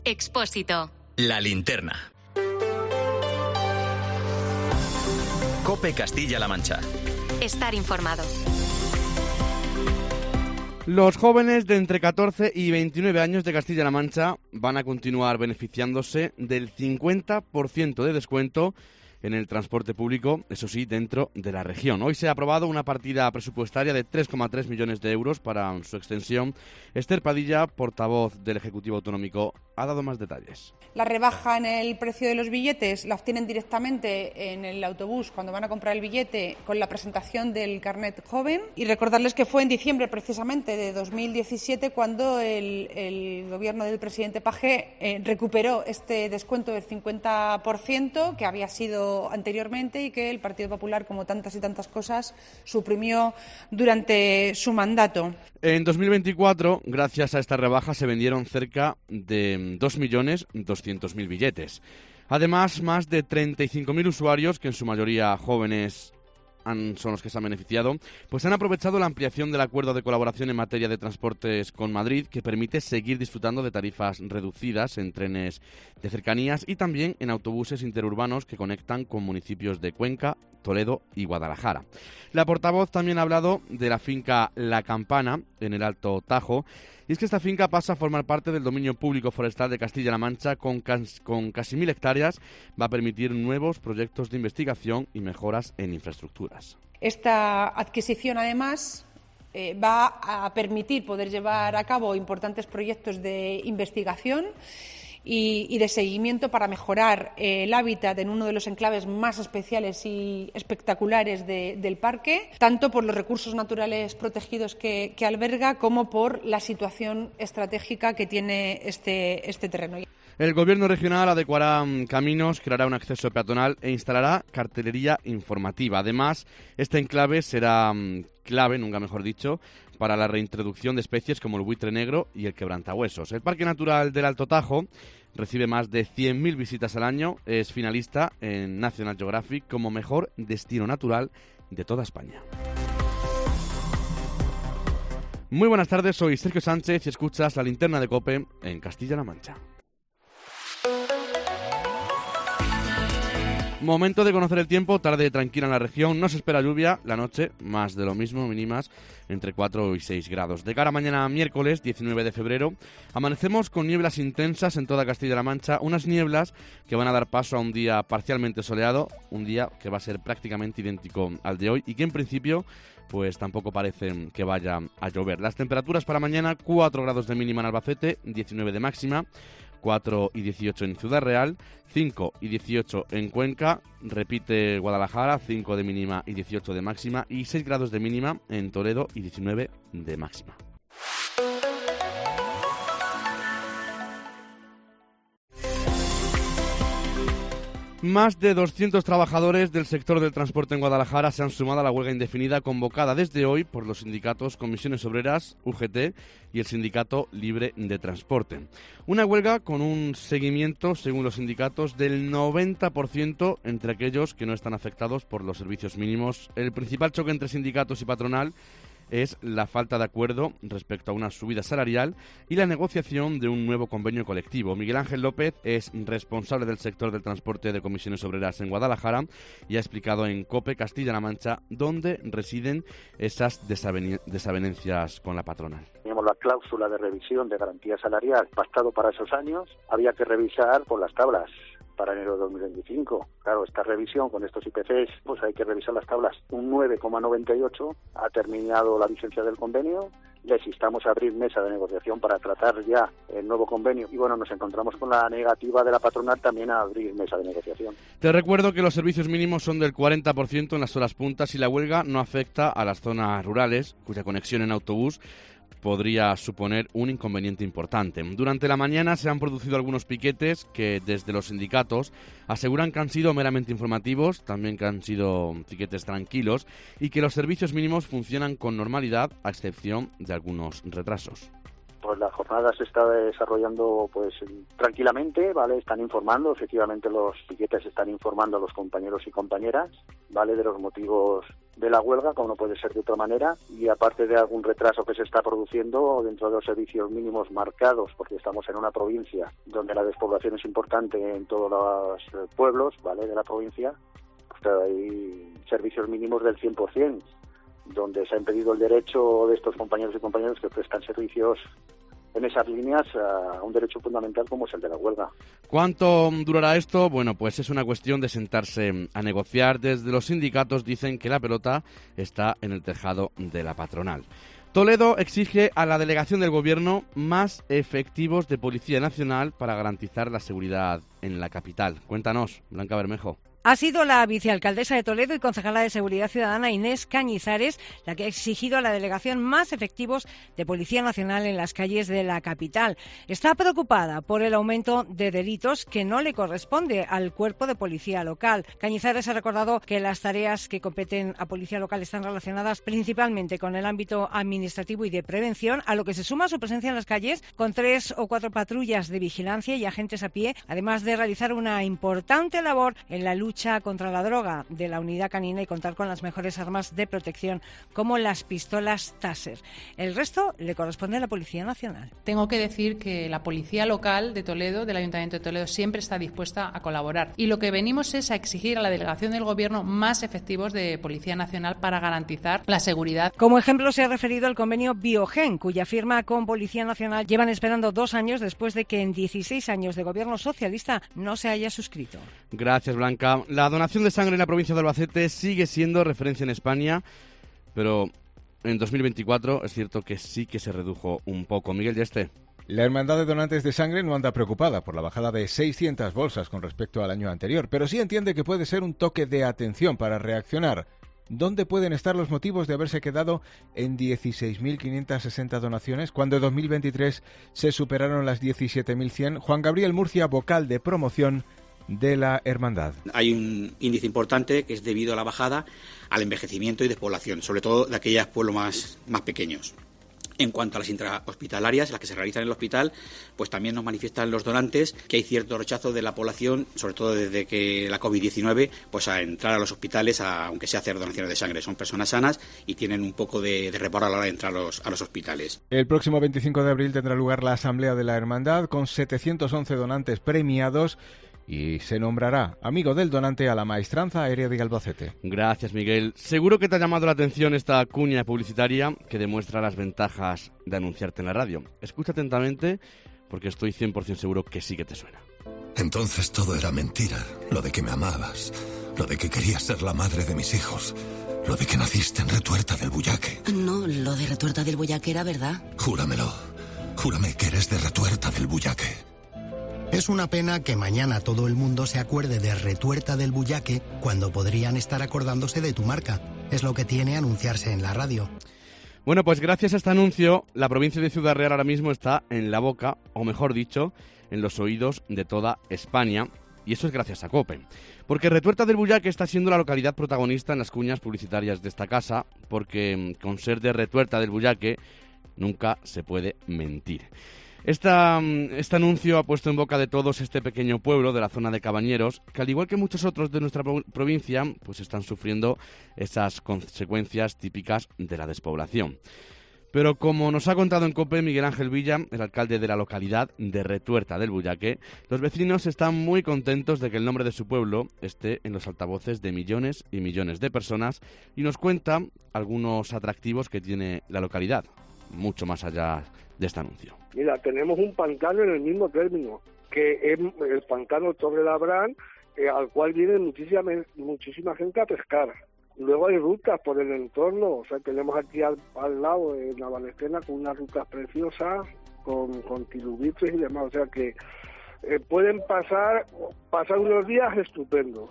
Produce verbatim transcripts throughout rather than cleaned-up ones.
Expósito. La linterna. COPE Castilla-La Mancha. Estar informado. Los jóvenes de entre catorce y veintinueve años de Castilla-La Mancha van a continuar beneficiándose del cincuenta por ciento de descuento en el transporte público, eso sí, dentro de la región. Hoy se ha aprobado una partida presupuestaria de tres coma tres millones de euros para su extensión. Esther Padilla, portavoz del Ejecutivo Autonómico, ha dado más detalles. La rebaja en el precio de los billetes la obtienen directamente en el autobús cuando van a comprar el billete con la presentación del carnet joven. Y recordarles que fue en diciembre precisamente de dos mil diecisiete cuando el, el gobierno del presidente Pagé eh, recuperó este descuento del cincuenta por ciento que había sido anteriormente y que el Partido Popular, como tantas y tantas cosas, suprimió durante su mandato. En dos mil veinticuatro, gracias a esta rebaja, se vendieron cerca de dos millones doscientos mil billetes. Además, más de treinta y cinco mil usuarios, que en su mayoría jóvenes han, son los que se han beneficiado, pues han aprovechado la ampliación del acuerdo de colaboración en materia de transportes con Madrid, que permite seguir disfrutando de tarifas reducidas en trenes de cercanías y también en autobuses interurbanos que conectan con municipios de Cuenca, Toledo y Guadalajara. La portavoz también ha hablado de la finca La Campana, en el Alto Tajo, y es que esta finca pasa a formar parte del dominio público forestal de Castilla-La Mancha con, cas- con casi mil hectáreas. Va a permitir nuevos proyectos de investigación y mejoras en infraestructuras. Esta adquisición, además, eh, va a permitir poder llevar a cabo importantes proyectos de investigación Y, y de seguimiento para mejorar eh, el hábitat en uno de los enclaves más especiales y espectaculares de, del parque, tanto por los recursos naturales protegidos que, que alberga como por la situación estratégica que tiene este, este terreno. El Gobierno regional adecuará caminos, creará un acceso peatonal e instalará cartelería informativa. Además, este enclave será clave, nunca mejor dicho, para la reintroducción de especies como el buitre negro y el quebrantahuesos. El Parque Natural del Alto Tajo recibe más de cien mil visitas al año, es finalista en National Geographic como mejor destino natural de toda España. Muy buenas tardes, soy Sergio Sánchez y escuchas La Linterna de COPE en Castilla-La Mancha. Momento de conocer el tiempo, tarde tranquila en la región, no se espera lluvia, la noche más de lo mismo, mínimas entre cuatro y seis grados. De cara a mañana miércoles, diecinueve de febrero, amanecemos con nieblas intensas en toda Castilla-La Mancha, unas nieblas que van a dar paso a un día parcialmente soleado, un día que va a ser prácticamente idéntico al de hoy y que en principio pues tampoco parece que vaya a llover. Las temperaturas para mañana, cuatro grados de mínima en Albacete, diecinueve de máxima, cuatro y dieciocho en Ciudad Real, cinco y dieciocho en Cuenca, repite Guadalajara, cinco de mínima y dieciocho de máxima, y seis grados de mínima en Toledo y diecinueve de máxima. Más de doscientos trabajadores del sector del transporte en Guadalajara se han sumado a la huelga indefinida convocada desde hoy por los sindicatos Comisiones Obreras, U G T y el Sindicato Libre de Transporte. Una huelga con un seguimiento, según los sindicatos, del noventa por ciento entre aquellos que no están afectados por los servicios mínimos. El principal choque entre sindicatos y patronal es la falta de acuerdo respecto a una subida salarial y la negociación de un nuevo convenio colectivo. Miguel Ángel López es responsable del sector del transporte de Comisiones Obreras en Guadalajara y ha explicado en COPE Castilla-La Mancha dónde residen esas desaven- desavenencias con la patronal. Teníamos la cláusula de revisión de garantía salarial pactado para esos años, había que revisar por las tablas para enero de dos mil veinticinco. Claro, esta revisión con estos I P Cs, pues hay que revisar las tablas. Un nueve coma noventa y ocho ha terminado la vigencia del convenio. Les instamos a abrir mesa de negociación para tratar ya el nuevo convenio. Y bueno, nos encontramos con la negativa de la patronal también a abrir mesa de negociación. Te recuerdo que los servicios mínimos son del cuarenta por ciento en las horas puntas y la huelga no afecta a las zonas rurales, cuya conexión en autobús podría suponer un inconveniente importante. Durante la mañana se han producido algunos piquetes que desde los sindicatos aseguran que han sido meramente informativos, también que han sido piquetes tranquilos y que los servicios mínimos funcionan con normalidad a excepción de algunos retrasos. Pues la jornada se está desarrollando pues tranquilamente, ¿vale? Están informando, efectivamente los piquetes están informando a los compañeros y compañeras, ¿vale? De los motivos de la huelga, como no puede ser de otra manera, y aparte de algún retraso que se está produciendo dentro de los servicios mínimos marcados, porque estamos en una provincia donde la despoblación es importante en todos los pueblos, ¿vale? De la provincia, pues hay servicios mínimos del cien por ciento, donde se ha impedido el derecho de estos compañeros y compañeras que prestan servicios en esas líneas a un derecho fundamental como es el de la huelga. ¿Cuánto durará esto? Bueno, pues es una cuestión de sentarse a negociar. Desde los sindicatos dicen que la pelota está en el tejado de la patronal. Toledo exige a la delegación del Gobierno más efectivos de Policía Nacional para garantizar la seguridad en la capital. Cuéntanos, Blanca Bermejo. Ha sido la vicealcaldesa de Toledo y concejala de Seguridad Ciudadana Inés Cañizares la que ha exigido a la delegación más efectivos de Policía Nacional en las calles de la capital. Está preocupada por el aumento de delitos que no le corresponde al cuerpo de policía local. Cañizares ha recordado que las tareas que competen a policía local están relacionadas principalmente con el ámbito administrativo y de prevención, a lo que se suma su presencia en las calles con tres o cuatro patrullas de vigilancia y agentes a pie, además de realizar una importante labor en la lucha lucha contra la droga de la unidad canina y contar con las mejores armas de protección como las pistolas Taser. El resto le corresponde a la Policía Nacional. Tengo que decir que la Policía Local de Toledo, del Ayuntamiento de Toledo, siempre está dispuesta a colaborar. Y lo que venimos es a exigir a la delegación del Gobierno más efectivos de Policía Nacional para garantizar la seguridad. Como ejemplo se ha referido al convenio Biogen, cuya firma con Policía Nacional llevan esperando dos años después de que en dieciséis años de gobierno socialista no se haya suscrito. Gracias, Blanca. La donación de sangre en la provincia de Albacete sigue siendo referencia en España, pero en dos mil veinticuatro es cierto que sí que se redujo un poco. Miguel Yeste. La Hermandad de Donantes de Sangre no anda preocupada por la bajada de seiscientas bolsas con respecto al año anterior, pero sí entiende que puede ser un toque de atención para reaccionar. ¿Dónde pueden estar los motivos de haberse quedado en dieciséis mil quinientas sesenta donaciones cuando en dos mil veintitrés se superaron las diecisiete mil cien? Juan Gabriel Murcia, vocal de promoción de la hermandad. Hay un índice importante que es debido a la bajada al envejecimiento y despoblación, sobre todo de aquellos pueblos más, más pequeños. En cuanto a las intrahospitalarias, las que se realizan en el hospital, pues también nos manifiestan los donantes que hay cierto rechazo de la población, sobre todo desde que la covid diecinueve, pues a entrar a los hospitales, a, aunque sea hacer donaciones de sangre. Son personas sanas y tienen un poco de, de reparo a la hora de entrar a los, a los hospitales. El próximo veinticinco de abril tendrá lugar la Asamblea de la Hermandad con setecientos once donantes premiados y se nombrará amigo del donante a la Maestranza Aérea de Albacete. Gracias, Miguel. Seguro que te ha llamado la atención esta cuña publicitaria que demuestra las ventajas de anunciarte en la radio. Escucha atentamente porque estoy cien por ciento seguro que sí que te suena. Entonces todo era mentira. Lo de que me amabas, lo de que querías ser la madre de mis hijos, lo de que naciste en Retuerta del Bullaque. No, lo de Retuerta del Bullaque era verdad. Júramelo. Júrame que eres de Retuerta del Bullaque. Es una pena que mañana todo el mundo se acuerde de Retuerta del Bullaque cuando podrían estar acordándose de tu marca. Es lo que tiene anunciarse en la radio. Bueno, pues gracias a este anuncio, la provincia de Ciudad Real ahora mismo está en la boca, o mejor dicho, en los oídos de toda España. Y eso es gracias a COPE. Porque Retuerta del Bullaque está siendo la localidad protagonista en las cuñas publicitarias de esta casa, porque con ser de Retuerta del Bullaque nunca se puede mentir. Esta, este anuncio ha puesto en boca de todos este pequeño pueblo de la zona de Cabañeros, que al igual que muchos otros de nuestra provincia, pues están sufriendo esas consecuencias típicas de la despoblación. Pero como nos ha contado en COPE Miguel Ángel Villa, el alcalde de la localidad de Retuerta del Bullaque, los vecinos están muy contentos de que el nombre de su pueblo esté en los altavoces de millones y millones de personas y nos cuenta algunos atractivos que tiene la localidad, mucho más allá de este anuncio. Mira, tenemos un pantano en el mismo término, que es el pantano Torre Labrán, eh, al cual viene muchísima, muchísima gente a pescar. Luego hay rutas por el entorno, o sea, tenemos aquí al, al lado en la Valestena con unas rutas preciosas, con, con tilubitres y demás, o sea que eh, pueden pasar, pasar unos días estupendos.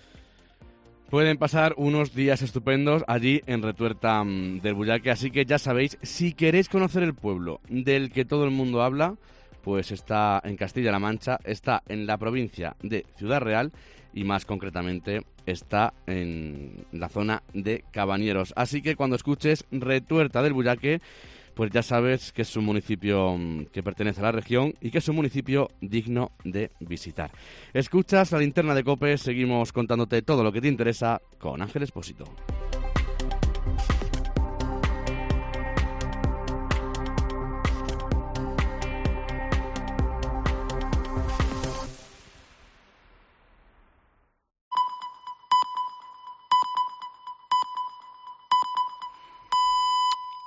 Pueden pasar unos días estupendos allí en Retuerta del Bullaque, así que ya sabéis, si queréis conocer el pueblo del que todo el mundo habla, pues está en Castilla-La Mancha, está en la provincia de Ciudad Real y más concretamente está en la zona de Cabañeros. Así que cuando escuches Retuerta del Bullaque, pues ya sabes que es un municipio que pertenece a la región y que es un municipio digno de visitar. Escuchas La Linterna de COPE, seguimos contándote todo lo que te interesa con Ángel Expósito.